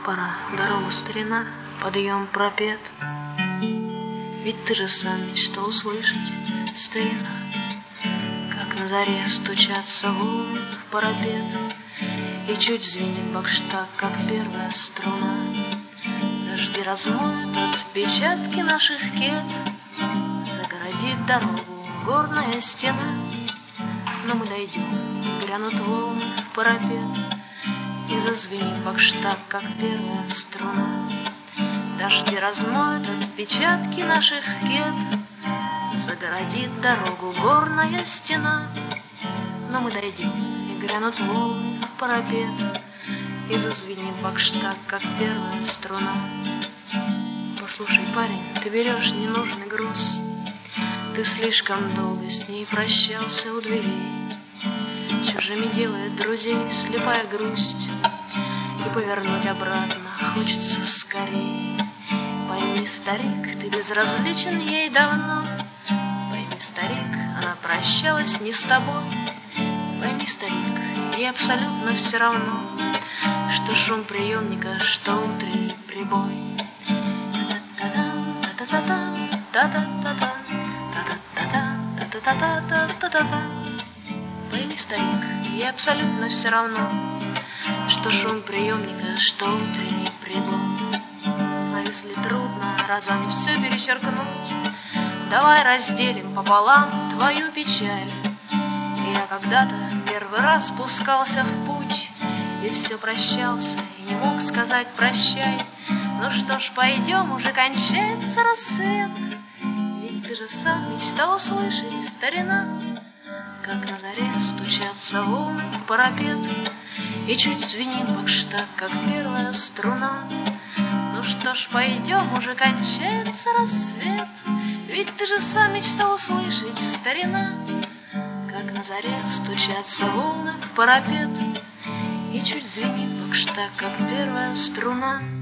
Пора, дорогу, старина, подъем, пропет. Ведь ты же сам мечтал услышать, старина, как на заре стучатся волны в парапет, и чуть звенит бакштаг, как первая струна. Дожди размоют отпечатки наших кет, загородит дорогу горная стена. Но мы дойдем, и грянут волны в парапет, и зазвенит бакштаг, как первая струна. Дожди размоют отпечатки наших кет, загородит дорогу горная стена. Но мы дойдем, и грянут волны в парапет, и зазвенит бакштаг, как первая струна. Послушай, парень, ты берешь ненужный груз, ты слишком долго с ней прощался у дверей. Чужими делает друзей слепая грусть, и повернуть обратно хочется скорей. Пойми, старик, ты безразличен ей давно. Пойми, старик, она прощалась не с тобой. Пойми, старик, ей абсолютно все равно, что шум приемника, что утренний прибой. Пойми, старик, ей абсолютно все равно, что шум приемника, что утренний прибой. А если трудно разом все перечеркнуть, давай разделим пополам твою печаль. Я когда-то первый раз спускался в путь, и все прощался, и не мог сказать прощай. Ну что ж, пойдем, уже кончается рассвет. Ведь ты же сам мечтал услышать, старина, как на заре стучатся волны в парапет, и чуть звенит бакштаг, как первая струна. Ну что ж, пойдем, уже кончается рассвет. Ведь ты же сам мечтал услышать, старина, как на заре стучатся волны в парапет, и чуть звенит бакштаг, как первая струна.